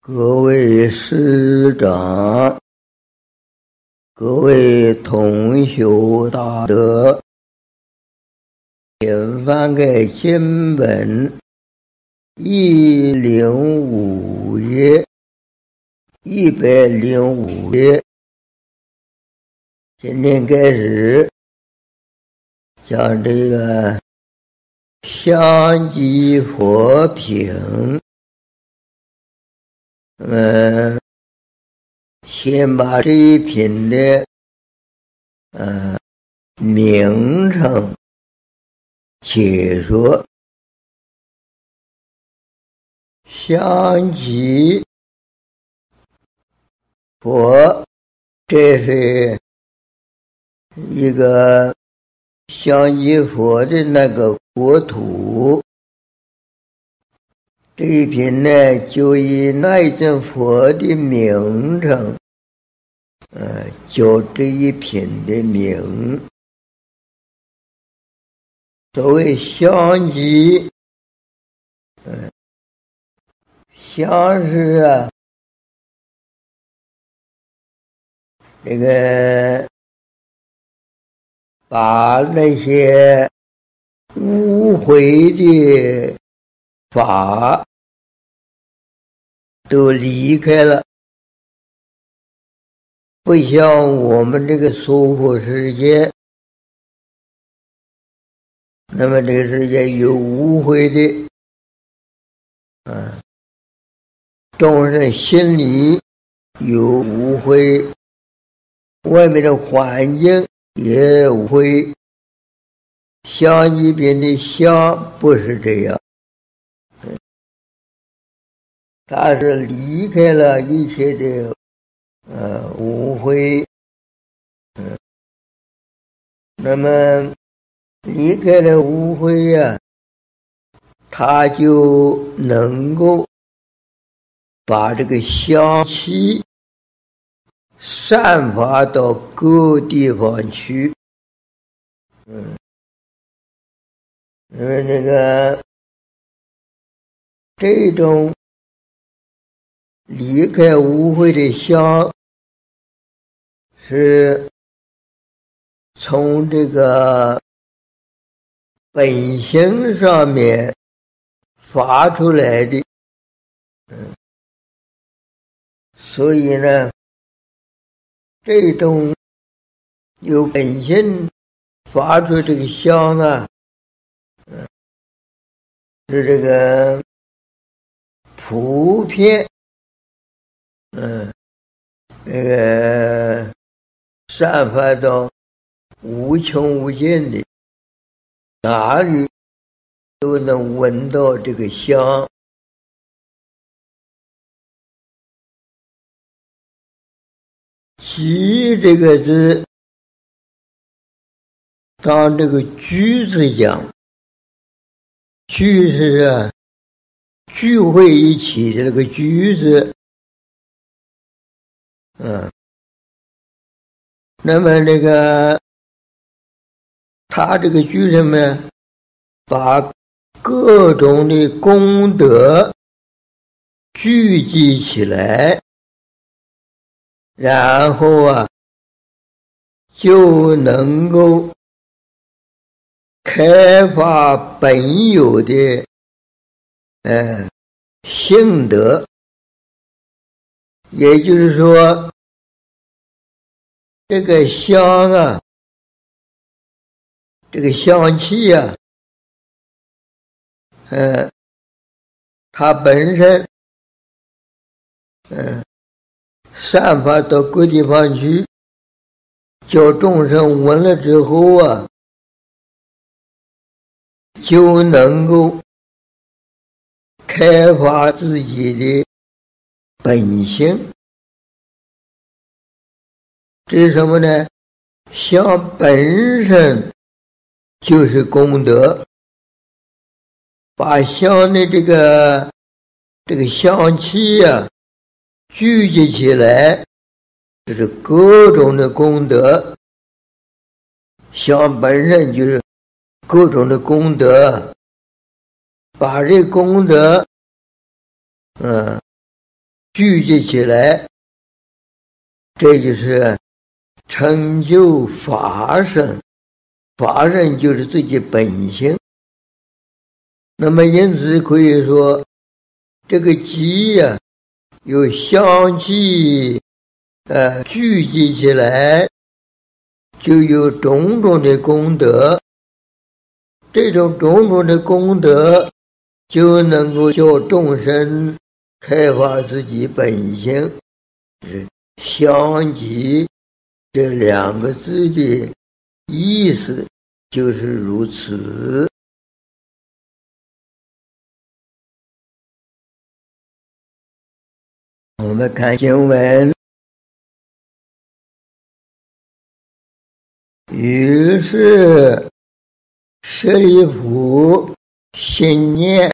各位师长，各位同修大德，请翻开经本105页，105页。今天开始讲这个香积佛品。先把这一品的名称解说。香积佛，这是一个香积佛的那个国土。这一品呢，就以那一尊佛的名称，叫这一品的名。所谓香积，香是这个把那些污秽的法都离开了，不像我们这个娑婆世界，那么这个世界有污秽的，众生心里有污秽，外面的环境也污秽。香积品的香不是这样，它是离开了一切的污秽，那么离开了污秽啊，它就能够把这个香气散发到各地方去。因为那个这种离开污秽的香，是从这个本性上面发出来的。所以呢，这种由本性发出这个香啊，是这个普遍，这个散发到无穷无尽的，哪里都能闻到这个香。积这个字，当这个聚字讲，聚是聚会一起的这个聚字，那么这个他这个聚什么呢？把各种的功德聚集起来，然后就能够开发本有的性德。也就是说，这个香啊，这个香气啊，它本身散发到各地方去，叫众生闻了之后啊，就能够开发自己的本性。这是什么呢？香本身就是功德，把香的这个香气啊聚集起来，就是各种的功德。香本身就是各种的功德，把这功德聚集起来，这就是成就法身。法身就是自己本性。那么因此可以说，这个集呀，有相继聚集起来，就有种种的功德。这种种种的功德，就能够叫众生开发自己本性。是相继这两个字的意思就是如此。我们看经文，于是舍利弗心念，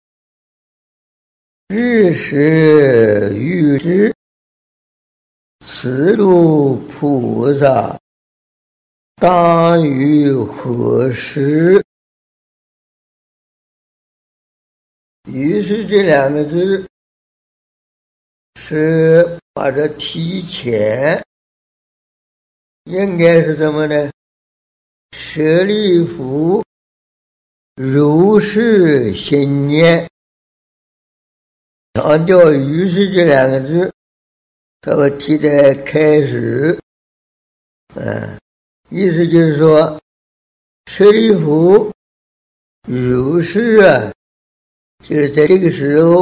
日时欲知此诸菩萨当于何时？于是这两个字是把它提前，应该是什么呢？舍利弗如是心念，强调于是这两个字，他们提在开始。意思就是说，舍利弗如是就是在这个时候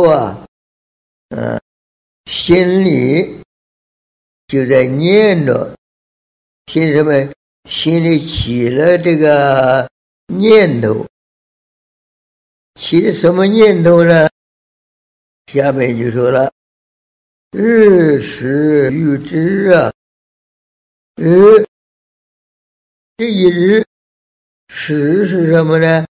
心里就在念着，心什么？心里起了这个念头。起的什么念头呢？下面就说了，日时欲知这一日时是什么呢？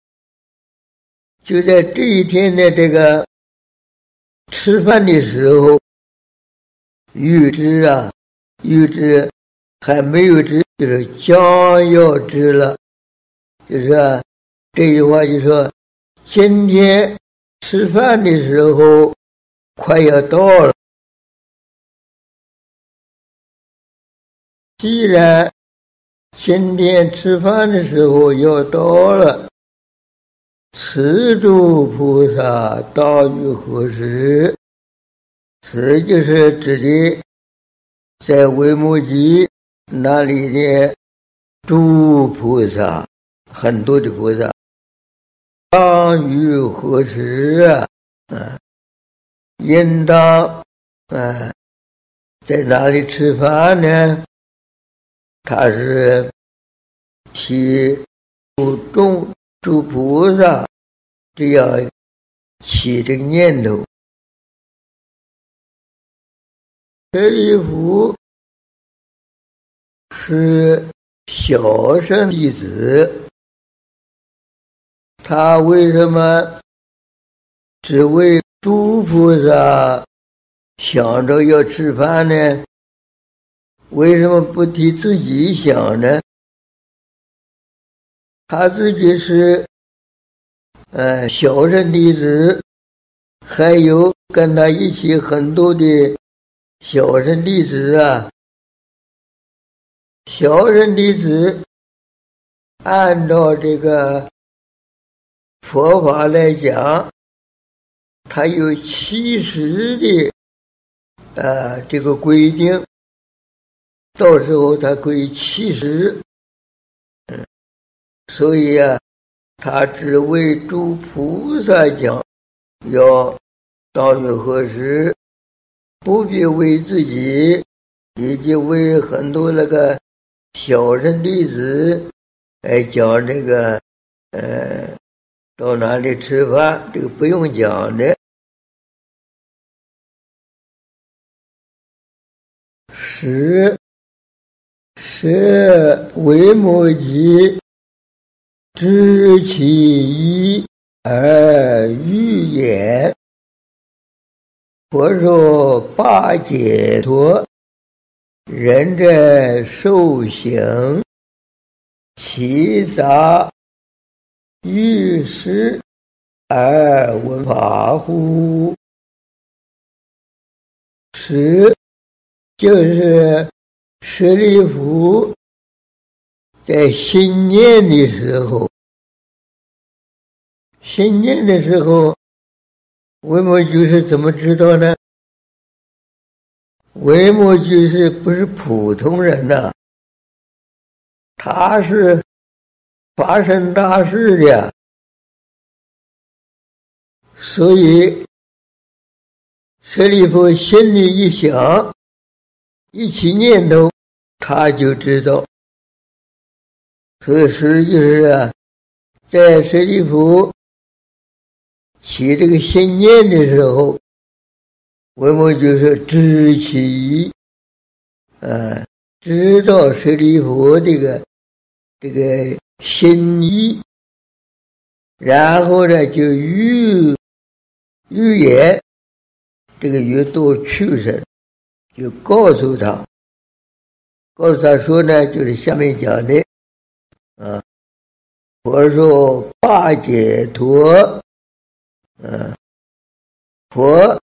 就在这一天的这个吃饭的时候，欲知欲知还没有知，就是将要知了。就是这句话就说，今天吃饭的时候快要到了。既然今天吃饭的时候要到了，此诸菩萨当于何时？此就是指的在维摩诘那里的诸菩萨，很多的菩萨，当于何时应当在哪里吃饭呢？他是提诸菩萨这样起这个念头。舍利弗是小乘弟子，他为什么只为诸菩萨想着要吃饭呢？为什么不替自己想呢？他自己是小乘弟子，还有跟他一起很多的小乘弟子小乘弟子按照这个佛法来讲，他有70的这个规定，到时候他可以70。所以他只为诸菩萨讲，要当于何时，不必为自己，以及为很多那个小乘弟子来讲这个到哪里吃饭，这个不用讲的。是维摩诘知其意而欲言。佛说八解脱，人在受行，其杂欲事而闻法乎？ 时就是舍利弗在新念的时候，新念的时候，维摩居士怎么知道呢？维摩居士不是普通人呐，他是发生大事的，所以舍利弗心里一想，一起念头，他就知道。所以实际是在舍利弗起这个心念的时候，维摩居士知其意，知道舍利弗这个心意，然后呢就预言这个越多去生，就告诉他说呢，就是下面讲的佛说八解脱，佛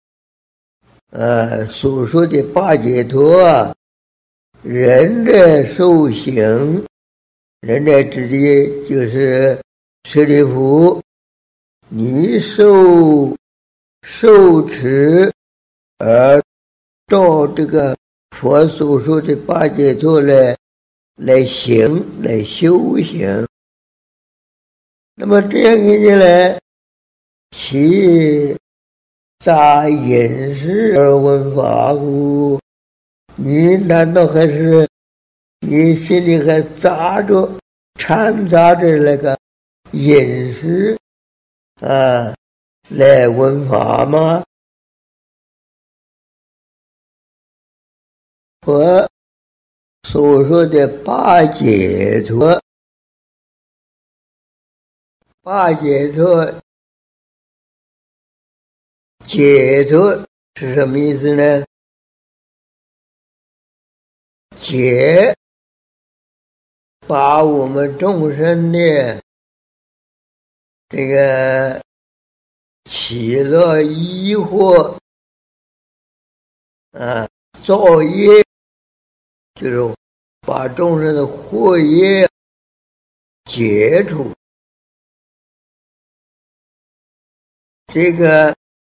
所说的八解脱人的受行，人的指的就是舍利弗，你受持而照这个佛所说的八解脱来行，来修行。那么这样看起来，其杂饮食而闻法乎？你难道还是你心里还掺杂着那个饮食来闻法吗？佛所说的八解脱，解脱是什么意思呢？解，把我们众生的这个起了疑惑造业，就是把众生的惑业解除。这个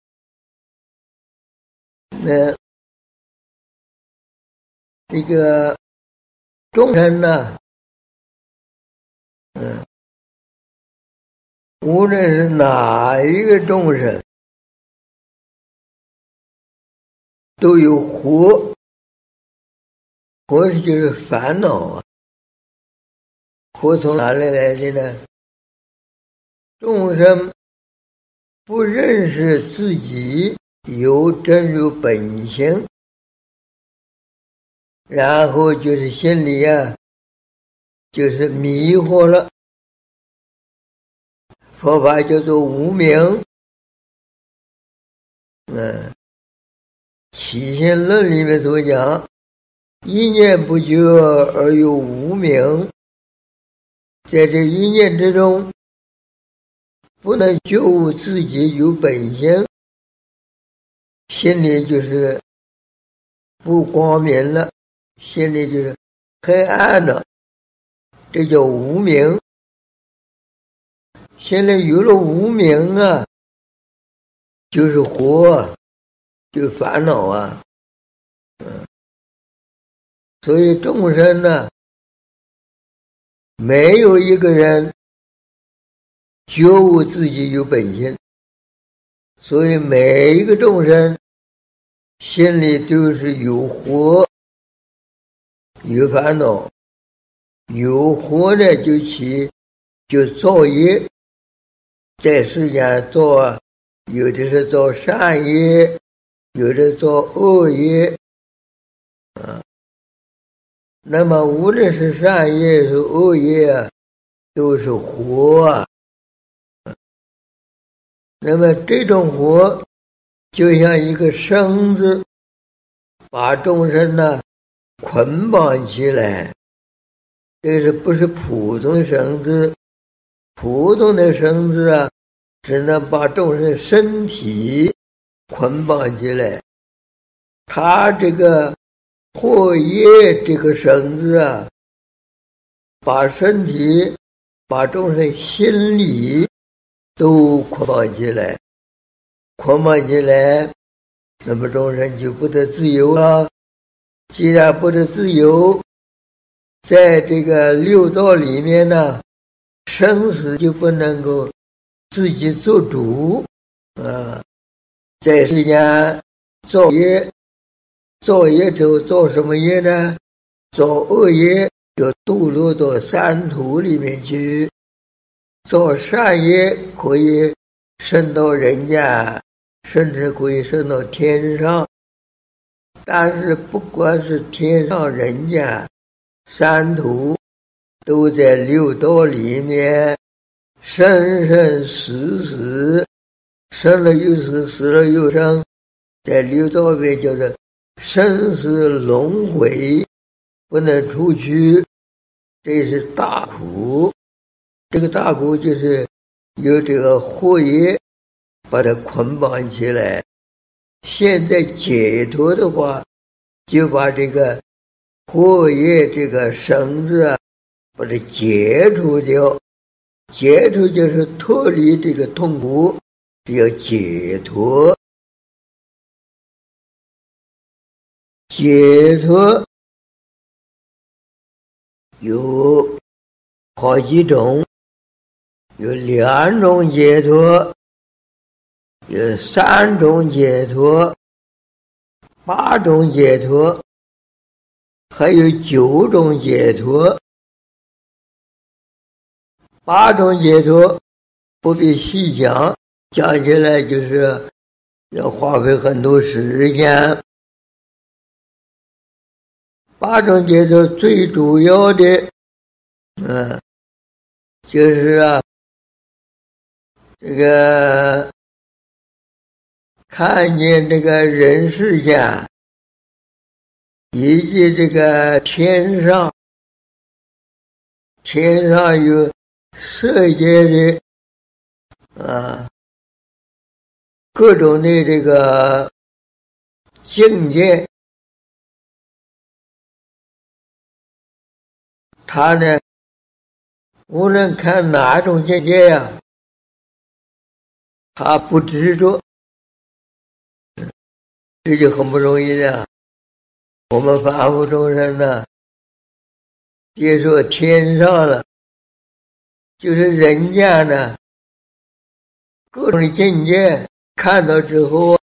这个众生呢，无论是哪一个众生，都有惑，惑就是烦恼惑从哪里来的呢？众生不认识自己有真如本性，然后就是心里就是迷惑了。佛法叫做无明，起信论里面所讲，一念不觉而有无明，在这一念之中，不能觉悟自己有本性，心里就是不光明了，心里就是黑暗了，这叫无明。现在有了无明就是惑，就烦恼所以众生没有一个人觉悟自己有本性，所以每一个众生心里都是有惑，有烦恼，有惑呢就造业，在世间造，有的是造善业，有的造恶业那么无论是善业是恶业都是惑那么这种惑就像一个绳子，把众生捆绑起来。这是不是普通的绳子？普通的绳子只能把众生身体捆绑起来， 他这个惑业这个绳子啊，把身体、把众生心理都捆绑起来，捆绑起来，那么众生就不得自由了。既然不得自由，在这个六道里面呢，生死就不能够自己做主啊。在世间造业，造业之后造什么业呢？造恶业就堕落到三途里面去，造善业可以升到人间，甚至可以升到天上。但是不管是天上人间三途，都在六道里面生生死死，生了又死，死了又生，在六道里面叫做生死轮回，不能出去，这是大苦。这个大苦就是有这个惑业把它捆绑起来。现在解脱的话，就把这个惑业这个绳子啊，把它解除掉。解除就是脱离这个痛苦，叫解脱。解脱有好几种，有2种解脱，有3种解脱，8种解脱，还有9种解脱。8种解脱不必细讲，讲起来就是要花费很多时间。8种解脱最主要的就是这个看见这个人世间以及这个天上有色界的各种的这个境界，他呢无论看哪种境界呀，他不执着，这就很不容易的。我们凡夫众生呢，别说天上了，就是人间呢，各种的境界看到之后，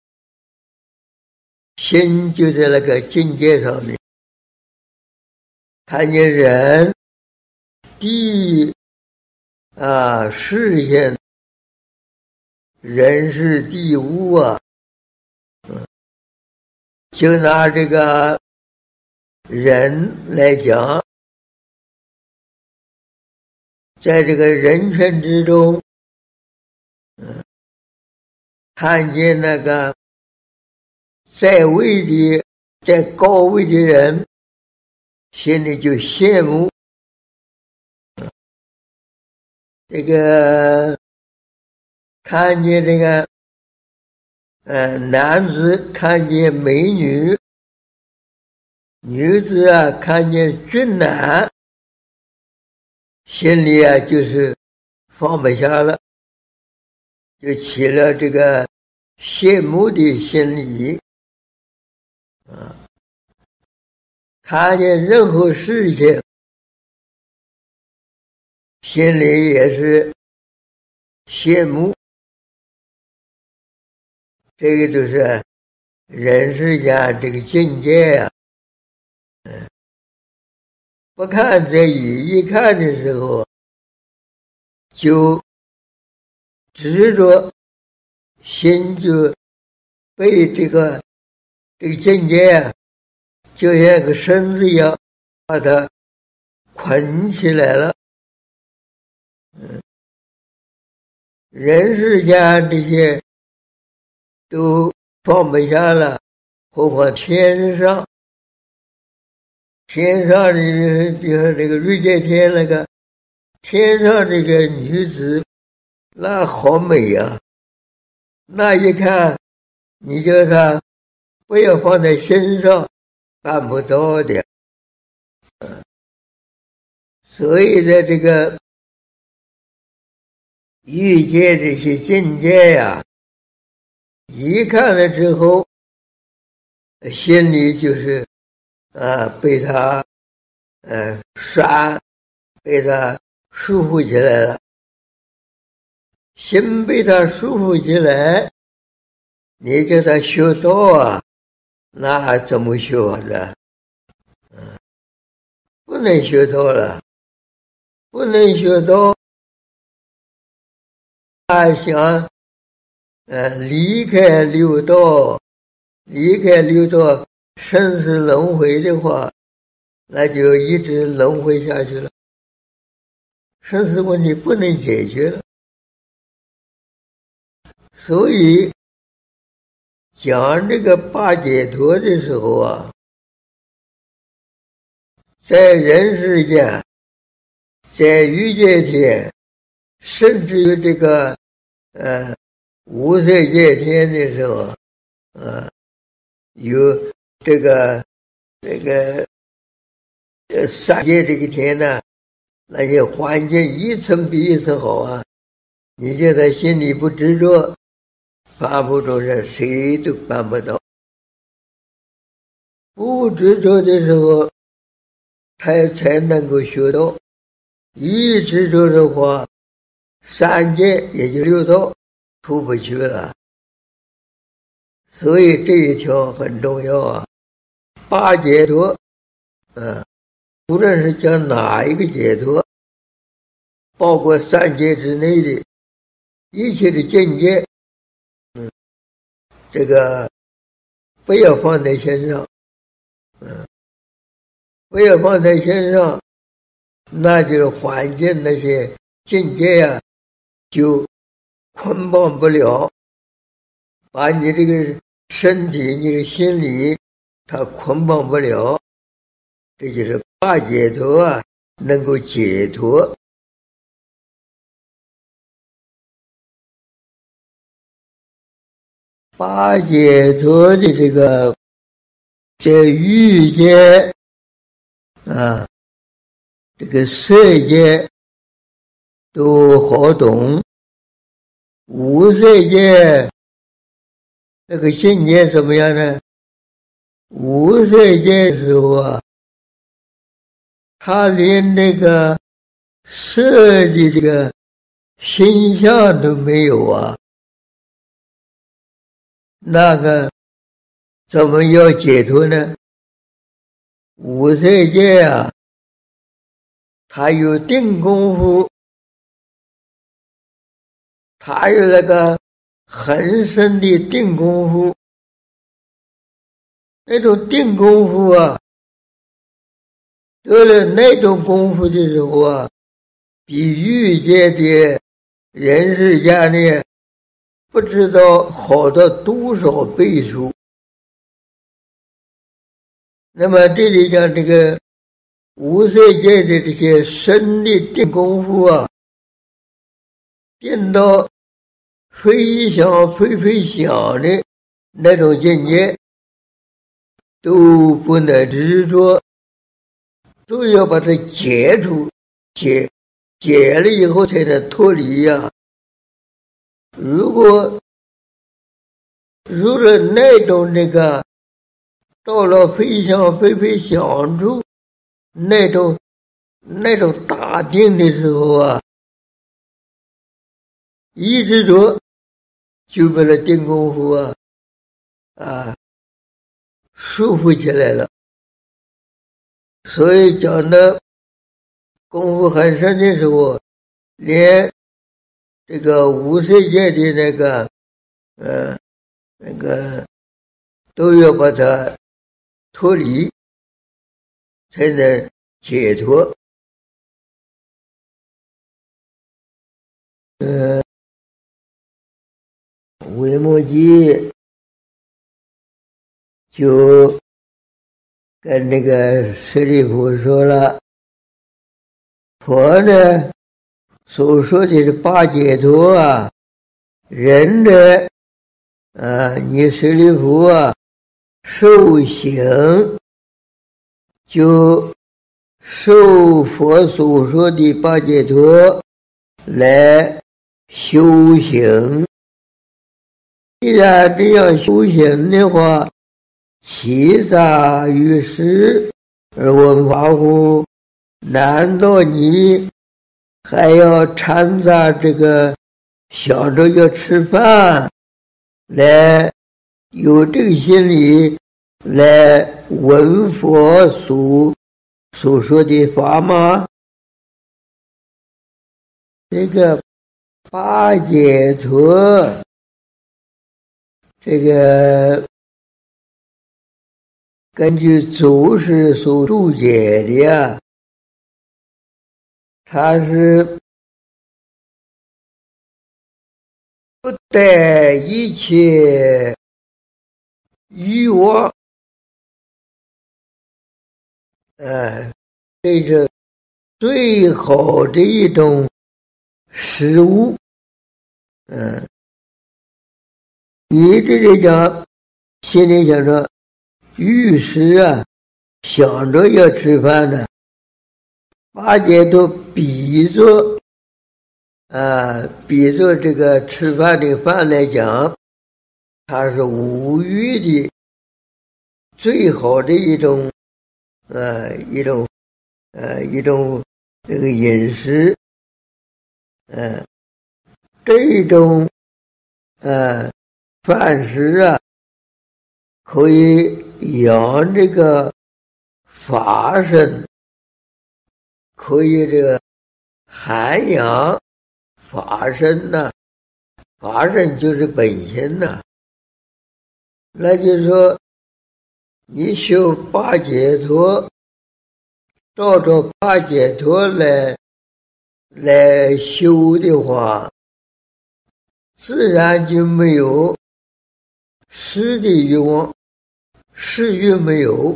心就在那个境界上面，看见人地事情，人事地物就拿这个人来讲，在这个人群之中，看见那个在位的、在高位的人，心里就羡慕。这个看见这个男子看见美女，女子看见俊男，心里就是放不下了，就起了这个羡慕的心理看见任何事情，心里也是羡慕。这个就是人世间这个境界不看则已，一看的时候就执着，心就被这个境界就像个绳子一样把它捆起来了。人世间这些都放不下了，何况天上的，比如说这个瑞界天那个天上这个女子，那好美那一看你叫她不要放在身上，办不到的。所以在这个欲界这些境界呀，一看了之后，心里就是被他被他束缚起来了。心被他束缚起来，你给他学道啊，那怎么学的？不能学道了，不能学道。他想离开六道，生死轮回的话，那就一直轮回下去了，生死问题不能解决了。所以讲这个八解脱的时候啊，在人世间，在欲界天，甚至于这个无色界天的时候，有这个三界这个天呢，那些环境一层比一层好啊，你觉得心里不执着，凡夫众生谁都办不到。不执着的时候，才能够学到。一执着的话，三界也就六道出不去了。所以这一条很重要啊。八解脱，无论是讲哪一个解脱，包括三界之内的一切的境界，这个不要放在心上，不要放在心上，那就是环境那些境界啊，就捆绑不了，把你这个身体、你的心理，它捆绑不了。这就是八解脱啊，能够解脱。八解脱的这个在欲界这个色界都好懂，无色界那个境界怎么样呢？无色界的时候啊，他连那个色的这个形象都没有啊，那个怎么要解脱呢？无色界啊，他有定功夫，他有那个很深的定功夫，那种定功夫啊，得了那种功夫的时候啊，比欲界的人世间呢，不知道好到多少倍数。那么这里讲这个无色界的这些深的定功夫啊，定到非想非想的那种境界，都不能执着，都要把它解除，解了以后才能脱离呀。如果入了那种这个到了非想非想处，那种大定的时候啊，一执着就把那定功夫束缚起来了。所以讲的功夫很深的时候，连这个无色界的那个都要把它脱离，才能解脱。维摩诘就跟那个舍利弗说了，佛呢所说的是八解脱啊，人呢你舍利弗啊， 受行，就受佛所说的八解脱来修行。既然这样修行的话，其啥于世而闻法乎？难道你还要掺杂这个想着要吃饭，来有这个心理来闻佛所说的法吗？这个八解脱，这个根据祖师所注解的呀，它是不带一切欲望，这是最好的一种食物。你这里讲，心里想着欲食啊，想着要吃饭呢，八戒都比作这个吃饭的饭来讲，它是无欲的最好的一种这个饮食。这种饭食啊，可以养这个法身，可以这个涵养法身呐，法身就是本心呐。那就是说，你修八解脱，照着八解脱来修的话，自然就没有食的欲望，食欲没有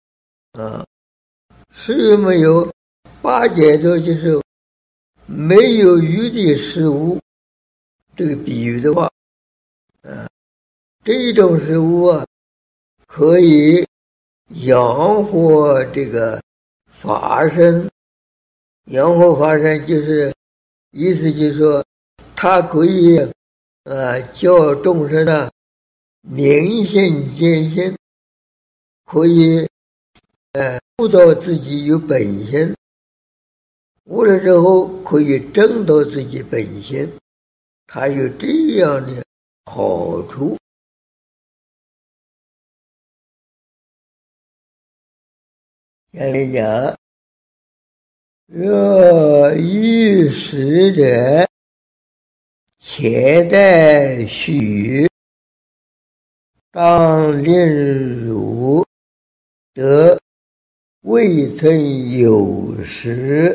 食欲没有，八解脱就是没有欲的食物。这个比喻的话，这种食物啊，可以养活这个法身。养活法身就是意思就是说，它可以叫众生的明心见性，可以悟到自己有本心，悟了之后可以证到自己本心，它有这样的好处。像你讲，若欲食者，且待须当令汝得未曾有时。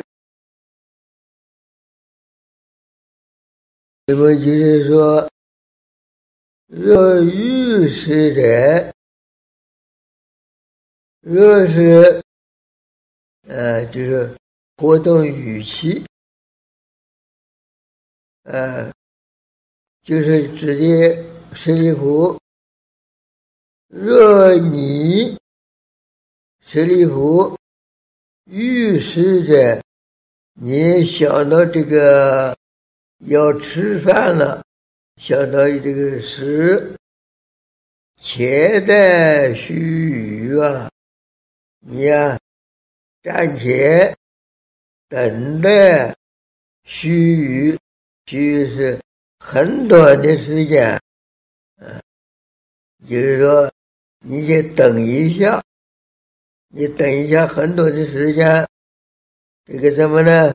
那么就是说，若欲食者，若是就是活动语气，就是指的舍利弗，若你舍利弗欲食者，你想到这个要吃饭了，想到这个食，且待须臾啊，你呀暂且等待须臾，须是很短的时间，就是说你先等一下，你等一下很短的时间，这个什么呢？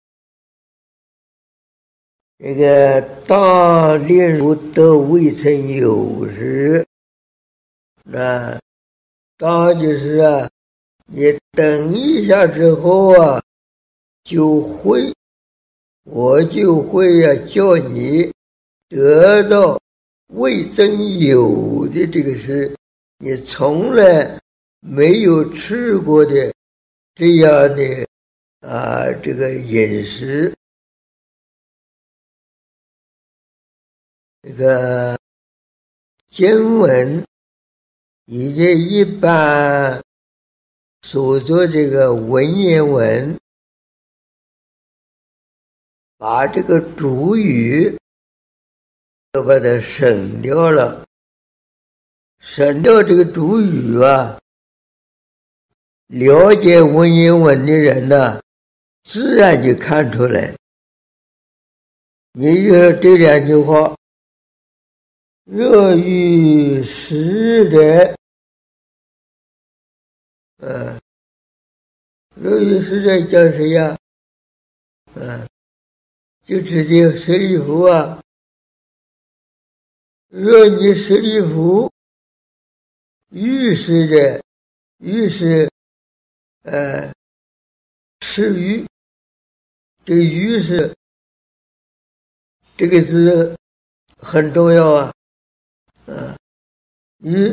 这个当令汝得未曾有时，那当就是你等一下之后我就会叫你得到未曾有的这个是你从来没有吃过的这样的这个饮食。这个经文以及一般所做这个文言文，把这个主语都把它省掉了，省掉这个主语啊，了解文言文的人呢，自然就看出来。你就说这两句话，若遇时者，若遇时者叫谁呀？就直接舍利弗啊。若你舍利弗遇时者，遇是是遇，这个遇是这个字很重要啊。遇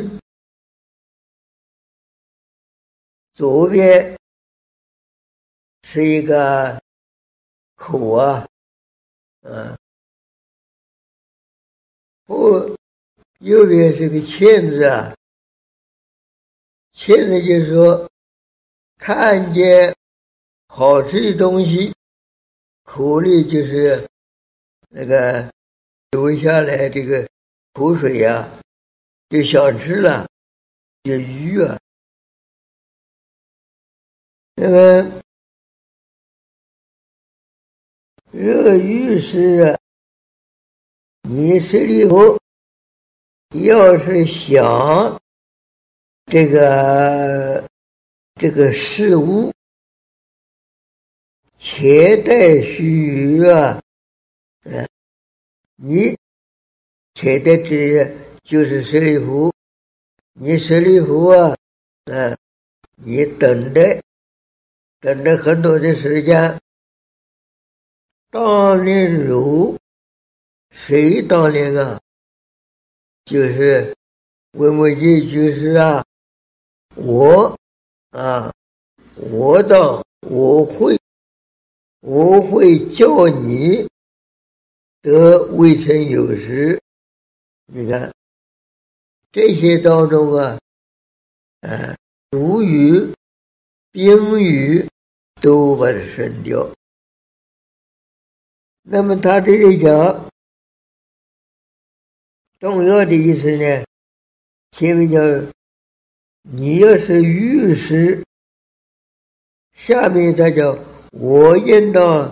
左边是一个口啊，右边是个欠字啊，欠字就是说看见好吃的东西，口里就是那个流下来这个口水啊，就想吃了，就鱼啊。那么若遇时，你舍利弗要是想这个事物，且待须臾啊，你且待之就是舍利弗，你舍利弗啊，你等着很多的时间。当令如，谁当令啊？就是维摩诘居士啊，我会叫你得未曾有时。你看这些当中啊，主语、宾语都把它省掉。那么他这里讲重要的意思呢，前面叫你要是遇时，下面他叫我应当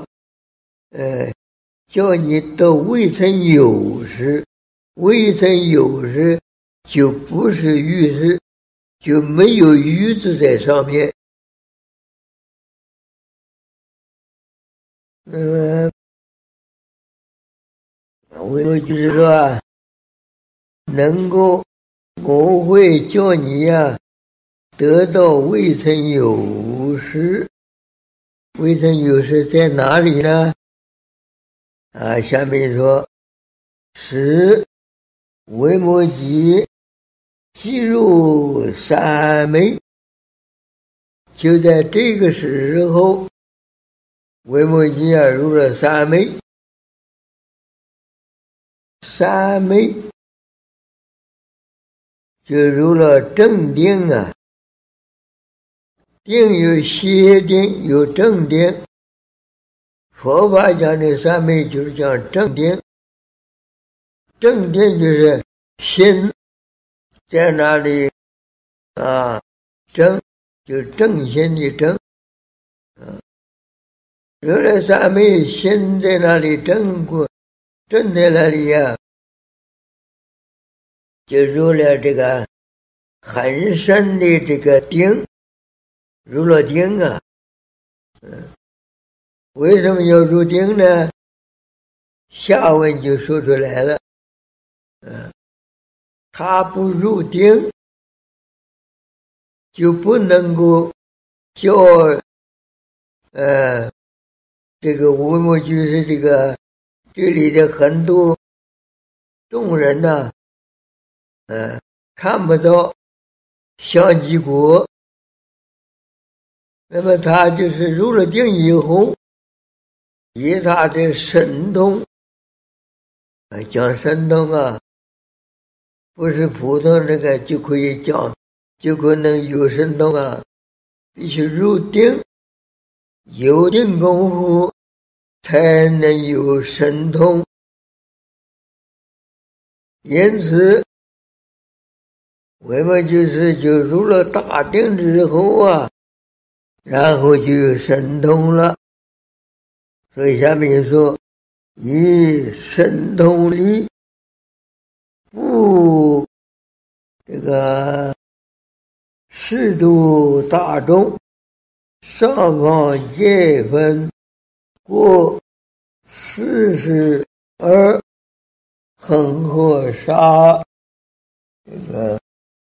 叫你到未曾有时，未曾有时就不是遇时，就没有遇字在上面。那么我就是说能够我会叫你呀得到未曾有时。未曾有时在哪里呢？下面说使维摩诘即入三昧，就在这个时候，维摩诘入了三昧。三昧就入了正定啊，定有邪定，有正定。佛法讲的三昧就是讲正定，正定就是心在哪里正，就正心的正。入了三昧，心在哪里正在哪里呀？就入了这个很深的这个定，入了定啊。为什么要入定呢？下文就说出来了。他不入定，就不能够叫这个维摩诘是这里的很多众人呢，看不到相继国。那么他就是入了定以后，以他的神通，讲神通啊，不是普通这个就可以讲就可能有神通啊，必须入定，有定功夫才能有神通。因此我们就入了大定之后啊，然后就有神通了。所以下面就说，以神通力不这个示度大众，上方界分过42恒河沙，这个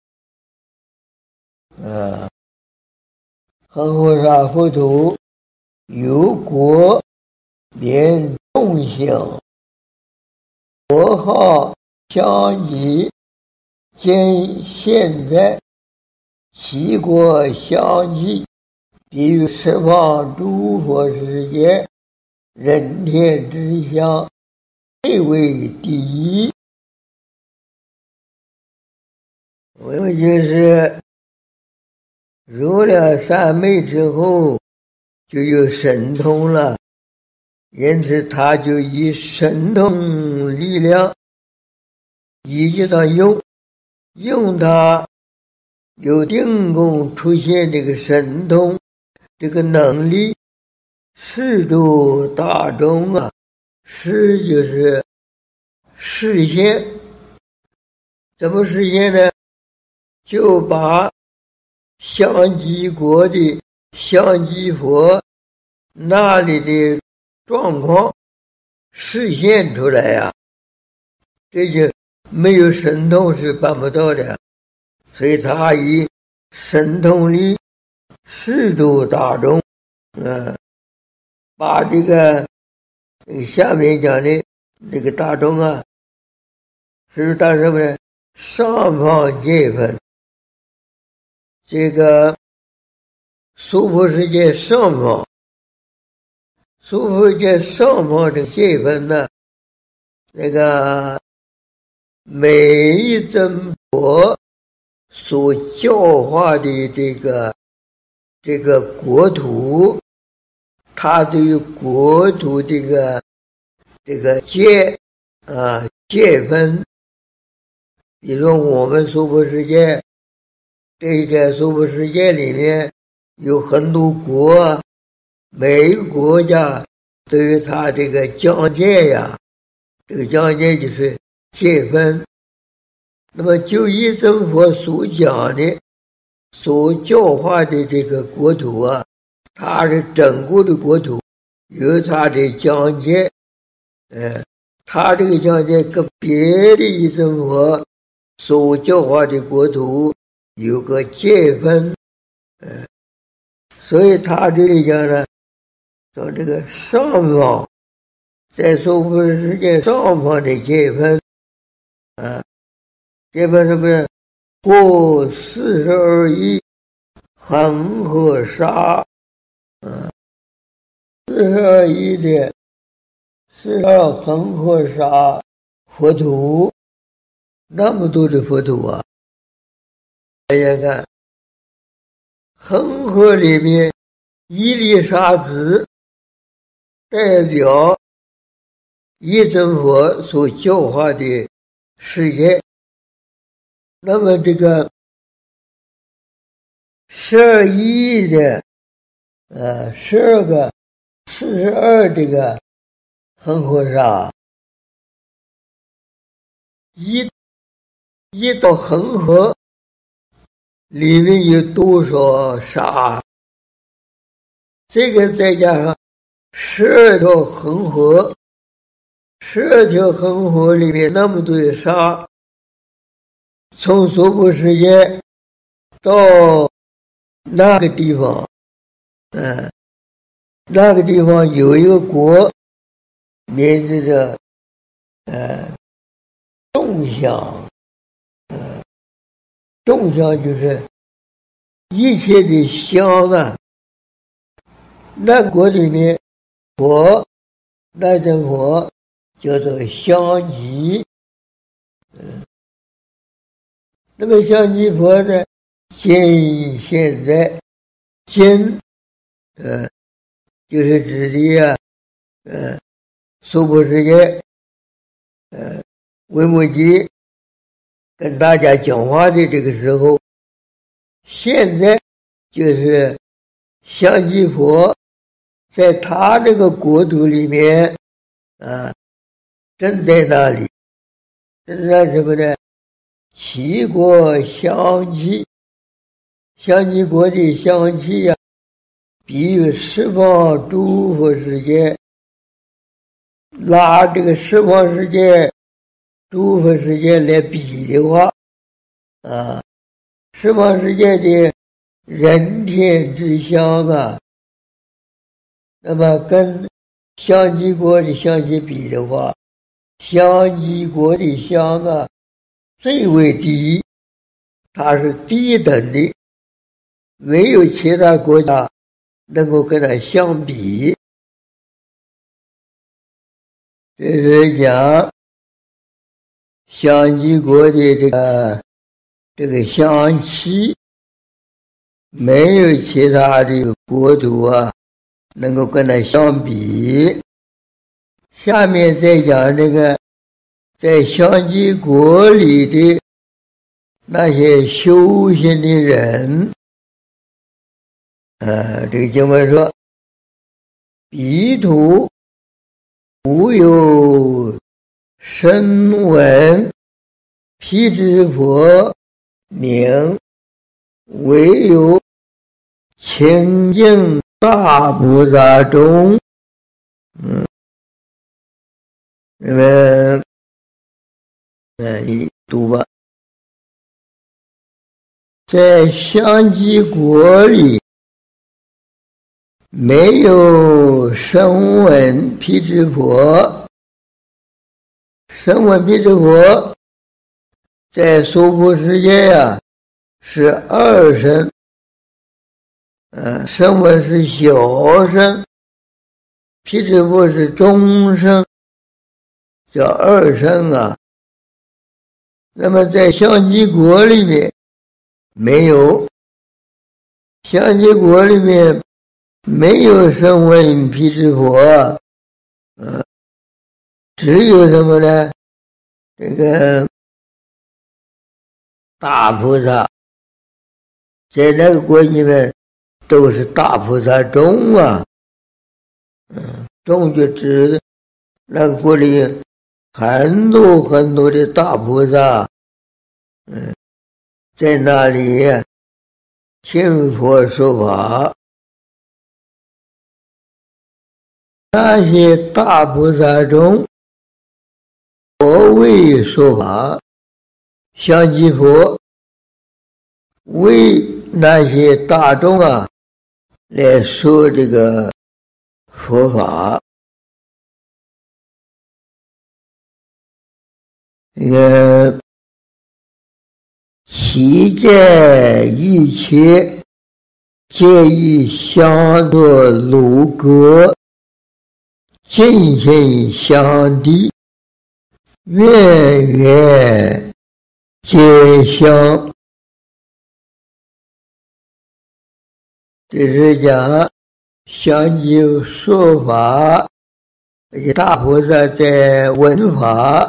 恒河沙佛土有国免众相，国号相继，见现在其国相继，比喻十方诸佛世界人天之相，最为第一。我们就是入了三昧之后就有神通了，因此他就以神通力量依据他用他有定功出现这个神通这个能力，示度大众啊，示就是实现。怎么实现呢？就把相继国的相继佛那里的状况实现出来呀，这就没有神通是办不到的。所以他以神通力示度大众，把这个下面讲的这个大众啊，是大什么呢？上方界分，这个娑婆世界上方，娑婆世界上方的界分呢，那个每一尊佛所教化的这个国土，它对于国土这个界分，比如说我们娑婆世界，这个娑婆世界里面有很多国，每一个国家都有它这个疆界呀，这个疆界就是界分。那么就以真佛所讲的所教化的这个国土啊，它是整个的国土有它的疆界，它这个疆界跟别的一真佛所教化的国土有个界分，所以它这里讲呢，说这个上方，在娑婆世界上方的界分，界分是不是过42亿恒河沙，42亿的42恒河沙佛土，那么多的佛土啊！大家看，恒河里面一粒沙子代表一真佛所教化的世界。那么这个12亿的12个42这个恒河沙，一到恒河里面有多少沙？这个再加上12条恒河，12条恒河里面那么多的沙，从娑婆世界到那个地方，那个地方有一个国，名字叫众相，众相就是一切的相啊。那国里面佛，那尊佛叫做相继，那么相继佛呢， 今现在，今就是指的娑婆世界维摩诘跟大家讲话的这个时候，现在就是相继佛在他这个国土里面正在那里，正在什么呢？齐国香气，香积国的香气啊，比喻十方诸佛世界，拿这个十方世界、诸佛世界来比的话，十方世界的人天之香啊，那么跟香积国的香气比的话，香积国的香啊最为低，它是低等的，没有其他国家能够跟它相比。这是讲香积国的这个香气，没有其他的国土啊能够跟它相比。下面再讲这个在香积国里的那些修行的人，这个经文说，彼土无有声闻辟支佛名，唯有清净大菩萨中。那么你读吧。在香积国里没有声闻辟支佛，声闻辟支佛在娑婆世界呀是二声，声闻是小声，辟支佛是中声，叫二声啊。那么在香积国里面没有，香积国里面没有声闻辟支佛，只有什么呢？这个大菩萨，在那个国里面都是大菩萨众啊，众就指那个国里很多很多的大菩萨，在那里听佛说法。那些大菩萨中，佛为说法，香积佛为那些大众啊来说这个佛法。这个其见一切皆以相作如歌，尽心相抵，远远皆相。这是讲香积说法，大菩萨在闻法，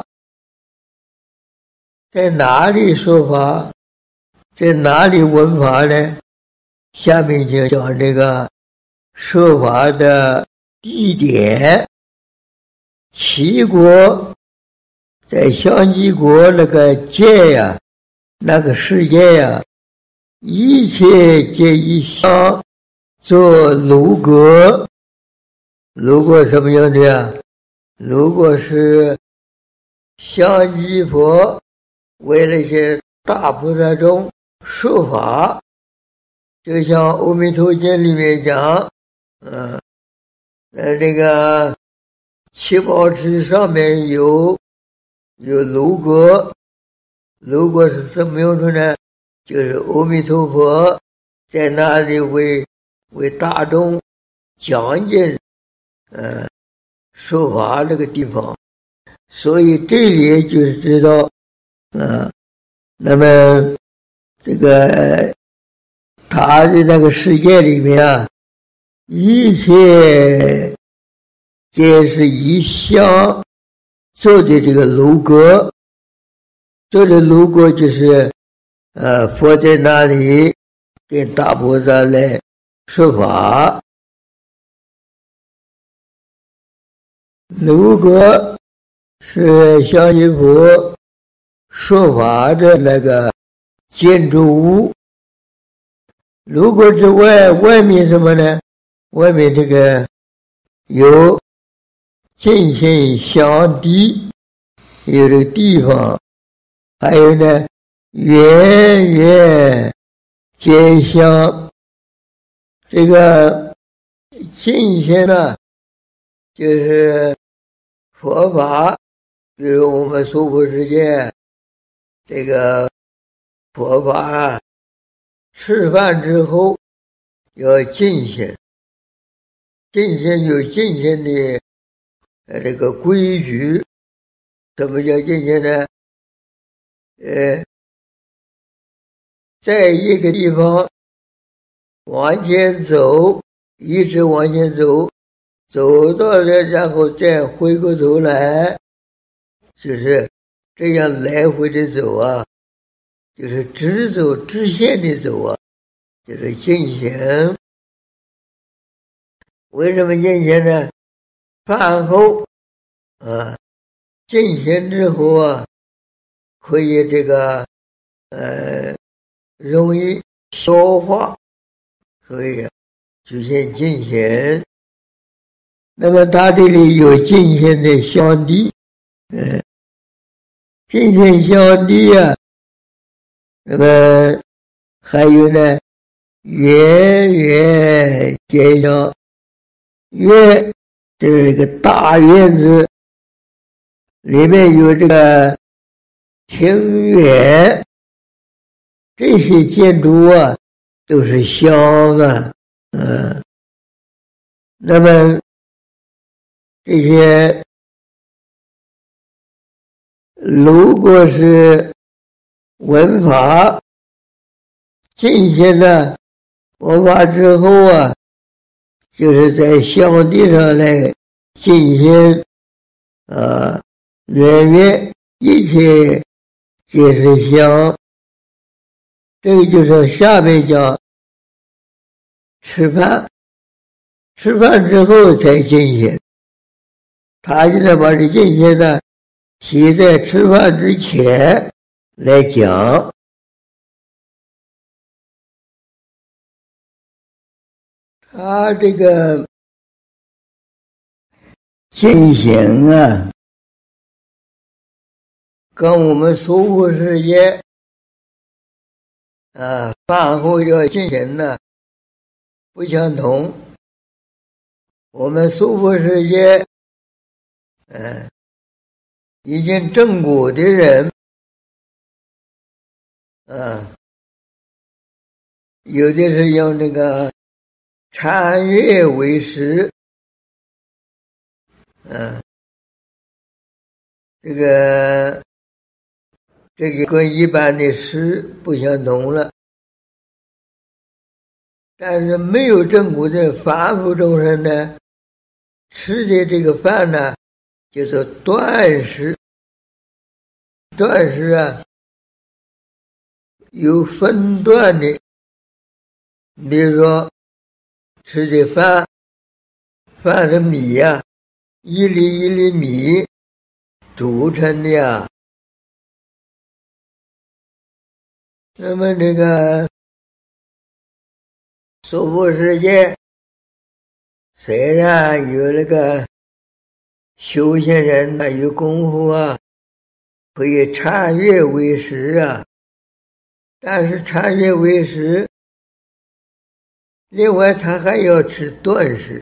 在哪里说法，在哪里闻法呢？下面就讲这个说法的地点。齐国在香积国那个界呀，那个世界呀，一切皆以香作如歌。如果什么样的呀？如果是香积佛为那些大菩萨中说法，就像《阿弥陀经》里面讲，这个七宝池上面有如歌，如果是怎么样说呢？就是阿弥陀佛在那里为大众讲解说法这个地方，所以这里就是知道，那么这个他的那个世界里面啊，一切皆是以香做的这个楼阁，做的楼阁就是佛在那里跟大菩萨来说法，楼阁是相应佛说法的那个建筑物。楼阁之外，外面什么呢？外面这个有进行香地，有这个地方，还有呢圆圆结香。这个进行呢，就是佛法，比如我们娑婆世界这个佛法，吃饭之后要进行，进行有进行的这个规矩。什么叫进行呢？在一个地方往前走，一直往前走，走到了然后再回过头来，就是这样来回的走啊，就是直走直线的走啊，就是进行。为什么进行呢？饭后进行之后啊，可以这个容易消化，所以就先进行。那么它这里有进行的香地，进行香地啊，那么还有呢圆圆结香。院就是一个大院子，里面有这个庭院，这些建筑啊都是香啊，那么这些如果是闻法进行了佛法之后啊，就是在香地上来进行圆圆一切皆是香。这个就是下面讲吃饭，吃饭之后才进行。他现在把这进行呢提在吃饭之前来讲。他这个进行啊，跟我们娑婆世界饭后要进行的不相同。我们娑婆世界已经证果的人有的是用这个禅悦为食，这个跟一般的食不相同了。但是没有证果的凡夫众生呢，吃的这个饭呢，叫做断食。断食啊，有分段的，比如说吃的饭是米呀，一粒一粒米煮成的呀。那么这个娑婆世界虽然有那个修行人啊，有功夫啊，可以禅悦为食啊，但是禅悦为食，另外他还要吃断食。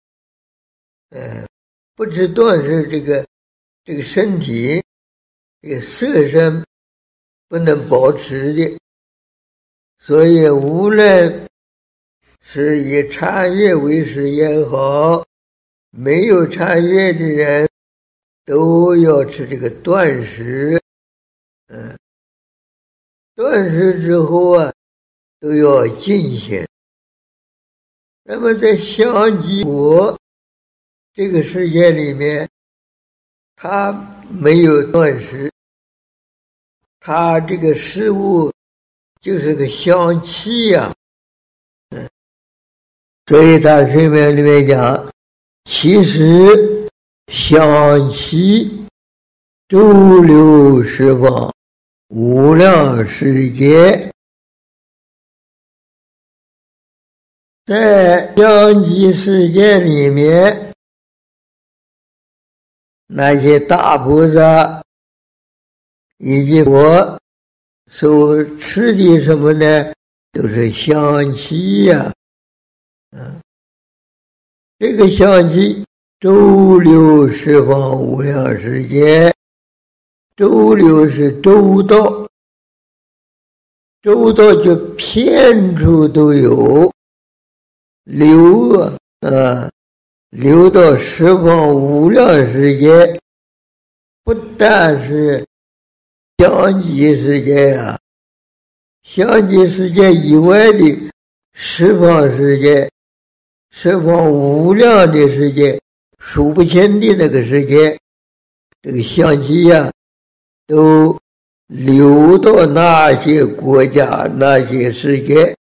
不吃断食，这个身体这个色身不能保持的。所以无论是以禅悦为食也好，没有禅悦的人都要吃这个断食。断食之后啊， 都要进行。那么在相继佛这个世界里面，他没有断食，他这个食物就是个香气呀，所以他圣明里面讲，其实香气周流十方无量世界。在香积世界里面，那些大菩萨以及我所吃的什么呢，都是香气呀。这个香气周流十方无量世界，周流是周到，周到就遍处都有，流流到十方无量世界，不但是香积世界啊，香积世界以外的十方世界，十方无量的世界，数不清的那个世界，这个香气呀，都流到那些国家、那些世界。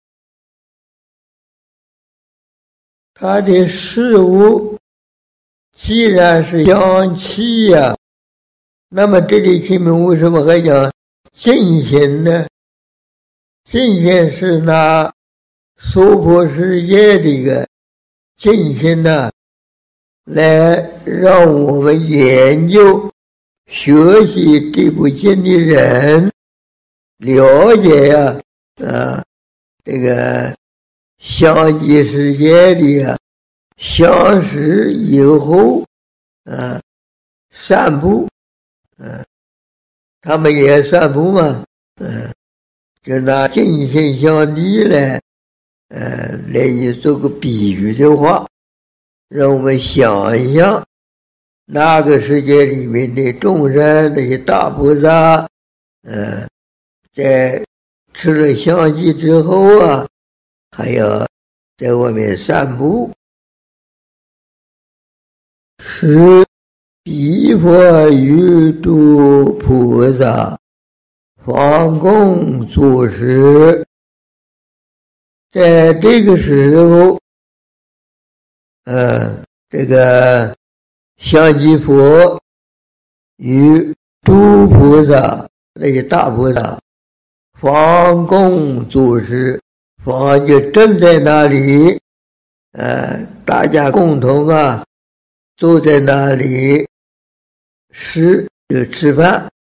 它的事物既然是香气呀，那么这里前面为什么还讲净心呢？净心是拿娑婆世界的一个净心呢，来让我们研究学习这部经的人了解呀这个香积世界的相识以后散步他们也散步嘛就拿净心相继来做个比喻的话，让我们想一想那个世界里面的众生，那些大菩萨在吃了香气之后啊，还要在外面散步，是彼佛与诸菩萨方共作事。在这个时候这个香积佛与诸菩萨那些大菩萨方共作事，方就正在那里大家共同坐在那里就吃饭。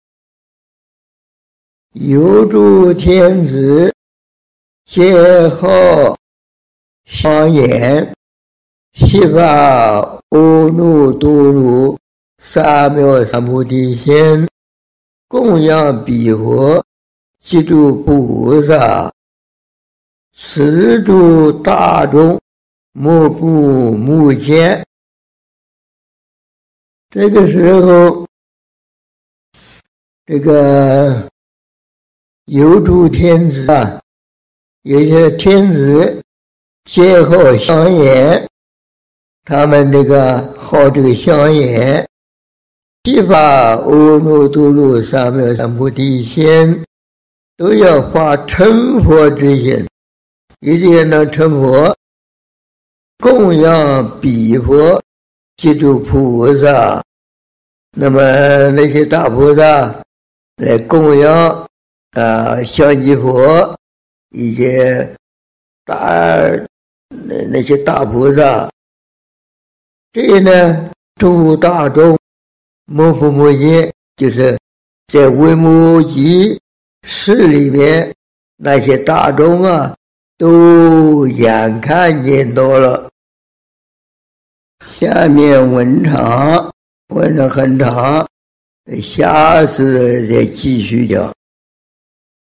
有诸天子皆好香言，悉发阿耨多罗三藐三菩提心，供养彼佛及诸菩萨，此诸大众莫不目见。这个时候，这个有诸天子有些天子皆好香言，他们好这个香言，悉发阿耨多罗三藐三菩提心，都要发成佛之心，一定能成佛，供养彼佛及诸菩萨。那么那些大菩萨来供养香积佛以及那些大菩萨，这呢诸大众莫不目见，就是在维摩诘寺里面那些大众都眼看见到了。下面文长，文章很长，下次再继续讲。